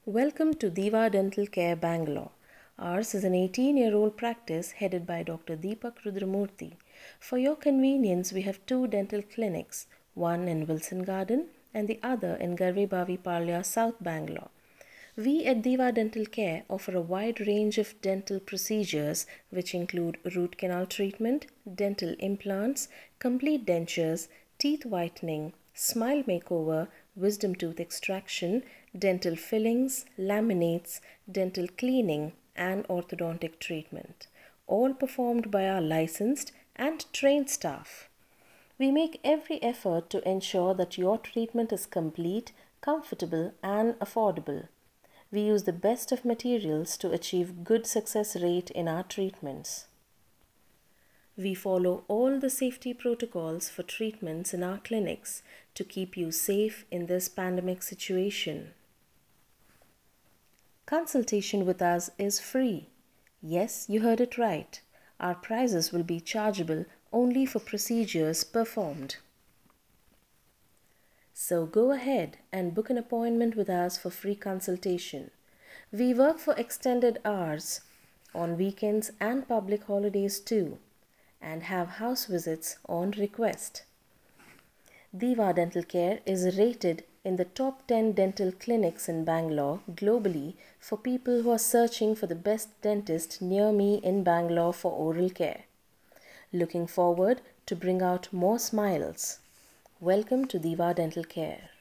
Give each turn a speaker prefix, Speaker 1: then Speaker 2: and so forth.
Speaker 1: Welcome to Diva Dental Care Bangalore. Ours is an 18-year-old practice headed by Dr. Deepak Rudramurthy. For your convenience, we have two dental clinics, one in Wilson Garden and the other in Garvebavi Palya, South Bangalore. We at Diva Dental Care offer a wide range of dental procedures which include root canal treatment, dental implants, complete dentures, teeth whitening, smile makeover, wisdom tooth extraction, dental fillings, laminates, dental cleaning, and orthodontic treatment, all performed by our licensed and trained staff. We make every effort to ensure that your treatment is complete, comfortable, and affordable. We use the best of materials to achieve good success rate in our treatments. We follow all the safety protocols for treatments in our clinics to keep you safe in this pandemic situation. Consultation with us is free. Yes, you heard it right. Our prices will be chargeable only for procedures performed. So go ahead and book an appointment with us for free consultation. We work for extended hours on weekends and public holidays too, and have house visits on request. Diva Dental Care is rated in the top 10 dental clinics in Bangalore globally for people who are searching for the best dentist near me in Bangalore for oral care. Looking forward to bring out more smiles. Welcome to Diva Dental Care.